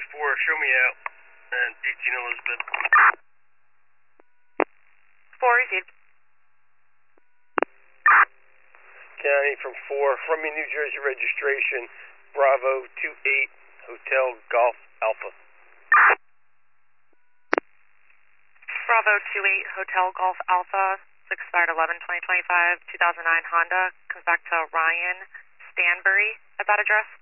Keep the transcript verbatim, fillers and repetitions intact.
four, show me out. And eighteen Elizabeth. four received. County from four, from your New Jersey registration, Bravo two eight, Hotel Golf Alpha. Bravo two eight, Hotel Golf Alpha, expired eleven twenty twenty-five, two thousand nine Honda, comes back to Ryan Stanbury at that address.